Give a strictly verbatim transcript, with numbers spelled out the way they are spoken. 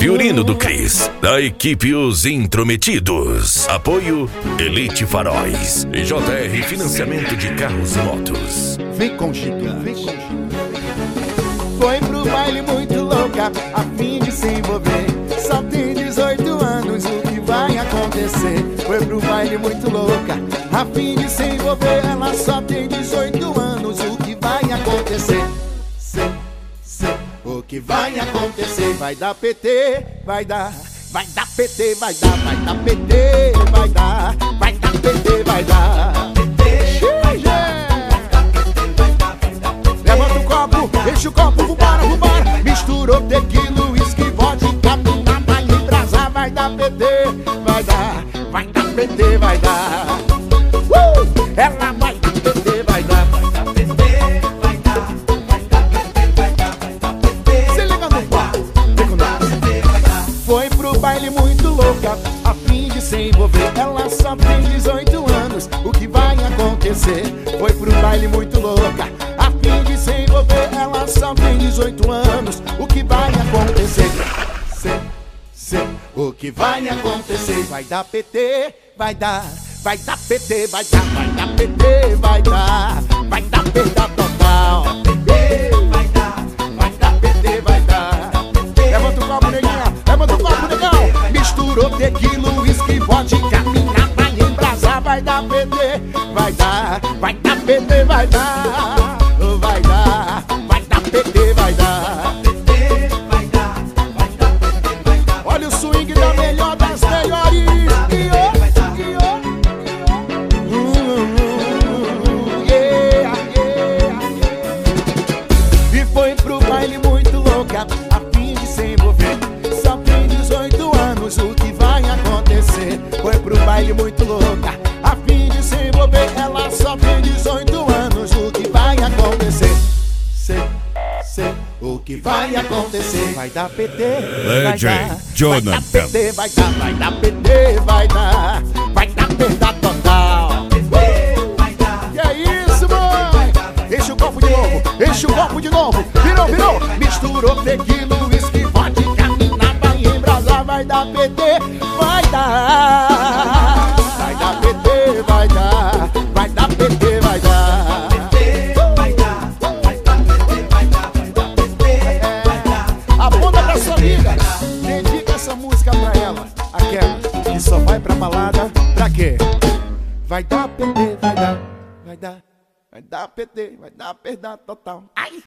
Fiorino do Cris, da equipe Os Intrometidos. Apoio Elite Faróis e J R Financiamento de Carros e Motos. Vem com Chico, vem com Chico. Foi pro baile muito louca, a fim de se envolver. Só tem dezoito anos, o que vai acontecer? Foi pro baile muito louca, a fim de se envolver. Ela só tem dezoito anos, o que vai acontecer? Sei, sei, o que vai acontecer? Vai dar P T, vai dar, vai dar P T, vai dar, vai dar P T, vai dar, vai dar P T, vai dar. Levanta o copo, enche o copo, vambora, vambora. Misturou tequila, uísque, vodka, mina, vai embrasar, vai dar P T, vai dar, vai dar P T, vai dar. Uh! Ela vai dar P T, vai dar, vai dar P T, vai dar, vai dar P T, vai dar, vai dar P T. Se liga no quarto, vem com nós. Foi pro baile muito louca, a fim de se envolver. Ela só tem dezoito anos, o que vai acontecer? Foi pro baile muito louca, a fim de se envolver. Ela só tem dezoito anos, o que vai acontecer? Sei, sei, o que vai acontecer? Vai dar P T, vai dar, vai dar P T, vai dar, vai dar P T, vai dar, vai dar P T total. Vai dar, vai dar P T, vai dar. Levanta o copo, neguinha, levanta o copo, negão. Misturou tequila, uísque, vodka, mina, vai embrasar, vai dar P T, vai dar, vai dar P T, vai dar. Vai dar, vai dar P T, vai dar. Olha o swing da melhor das melhores. E foi pro baile muito louca, a fim de se envolver. Só tem dezoito anos, o que vai acontecer? Foi pro baile muito louca, a fim de se envolver. Ela só tem dezoito anos, o que vai acontecer? Sei, sei, o que vai acontecer? Vai dar P T, vai dar, Jonathan. vai dar P T, vai dar, vai dar P T, vai dar, vai dar perda total. Que é isso, mãe? Enche o copo de novo, enche o copo de novo. Virou, virou, misturou tequila, uísque, vodka, mina, vai embrasar, vai dar P T, vai dar, vai dar P T, vai dar, vai dar P T, vai dar. Dedica essa música pra ela, aquela que só vai pra balada, pra quê? Vai dar P T, vai dar, vai dar, vai dar P T, vai dar perda total. Ai!